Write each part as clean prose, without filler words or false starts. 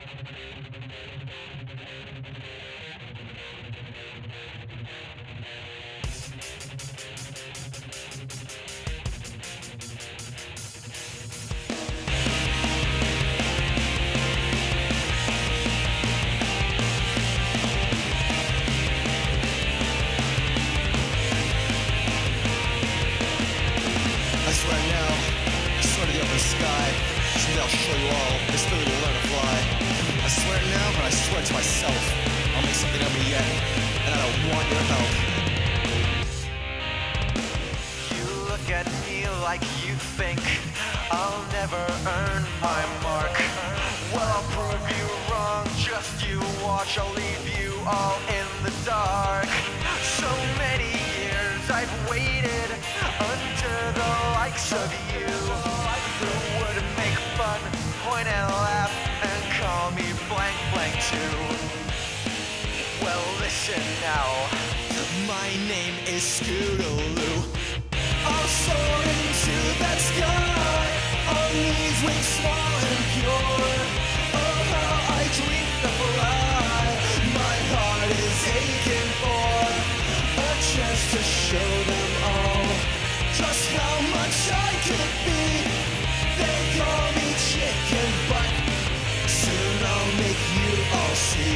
Someday I'll show you all this Philly will learn to fly. I swear it now, but I swear it to myself. I'll make something of me yet, and I don't want your help. You look at me like you think I'll never earn my mark. Well, I'll prove you wrong, just you watch. I'll leave you all in the dark. So many years I've waited under the likes of you, who would make fun, point and laugh, and call me blank blank too. Well, listen now, my name is Scootaloo. I'll soar into that sky on these wings small and pure. Oh, how I dream to fly. My heart is aching for a chance to show them all just how much I could be. They call me chicken, but soon I'll make you all see.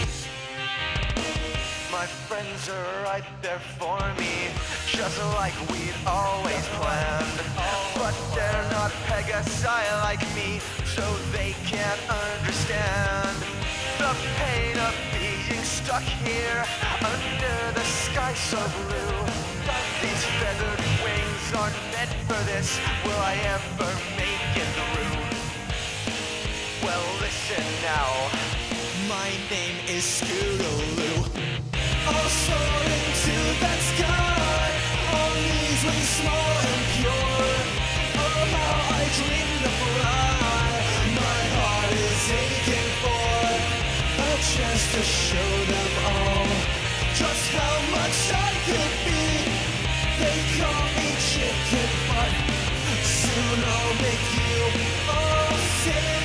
my friends are right there for me, just like we'd always planned. But they're not Pegasi like me, so they can't understand the pain of being stuck here under the sky so blue. These feathered wings aren't meant for this. Will I ever make it through? Well, listen now. My name is Scootaloo. I'll soar into that sky on these wings small and pure. Oh, how I dream to fly. My heart is aching for a chance to show them all just how much I could be. They call me chicken, but soon I'll make you all see.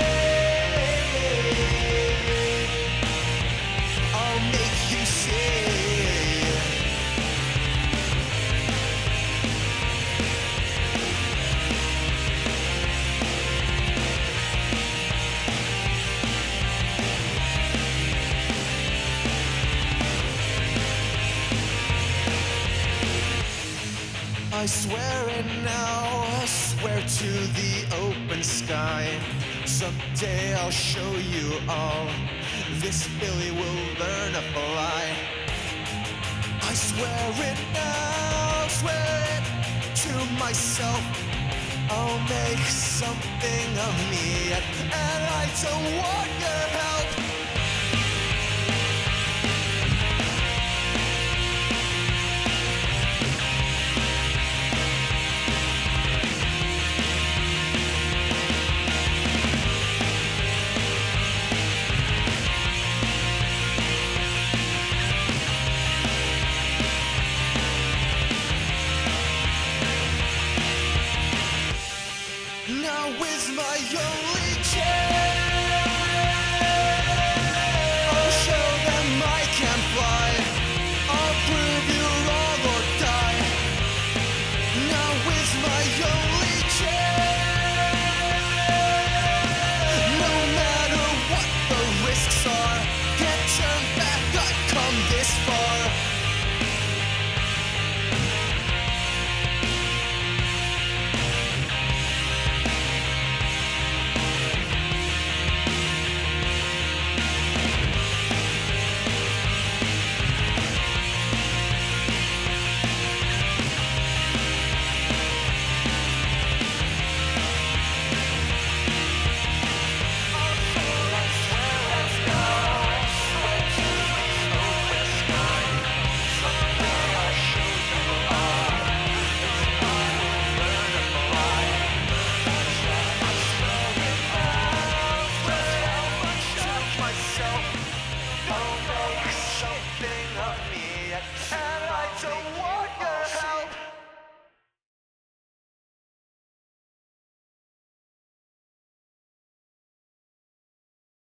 I'll make you see. I swear it now, I swear to the open sky. Someday I'll show you all this Philly will learn to fly. I swear it now, I swear it to myself. I'll make something of me,